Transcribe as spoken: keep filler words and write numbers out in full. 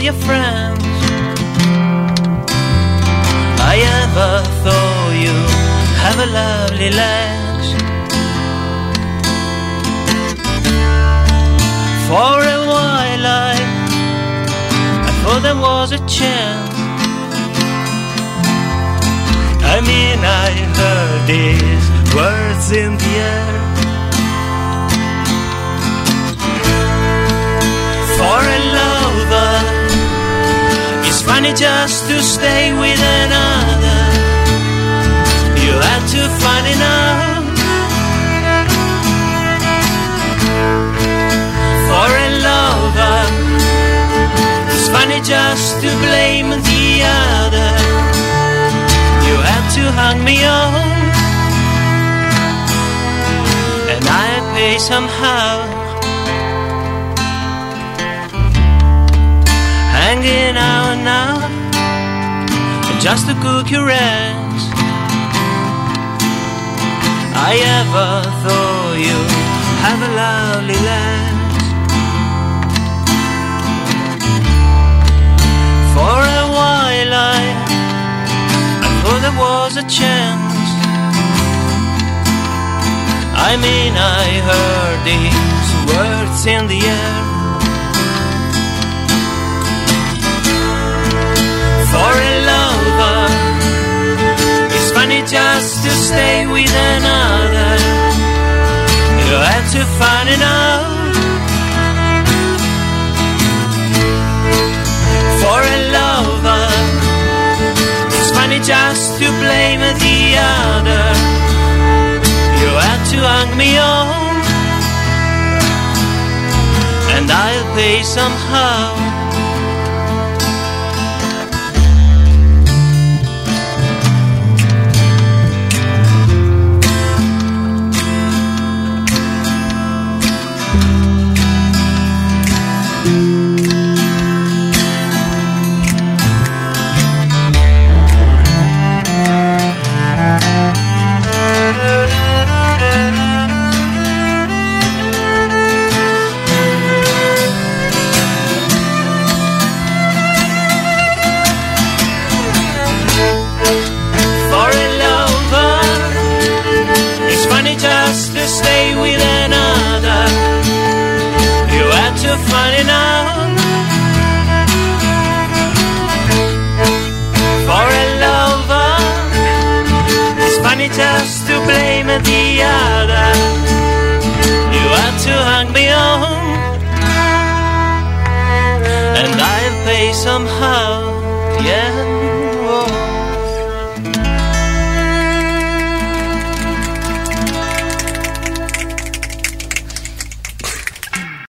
your friends. I ever thought you have a lovely legs. For a while I, I thought there was a chance. I mean I heard these words in the air. For a lover, it's funny just to stay with another. You had to find it out. For a lover, it's funny just to blame the other. You had to hang me on, and I pay somehow. Hanging out now, just to cook your eggs. I ever thought you have a lovely legs. For a while I, I thought there was a chance. I mean I heard these words in the air. For a lover, it's funny just to stay with another. You had to find it out. For a lover, it's funny just to blame the other. You had to hang me on, and I'll pay somehow. Just to stay with another, you had to find it out. For a lover, it's funny just to blame the other. You had to hang me on, and I'll pay somehow, yeah.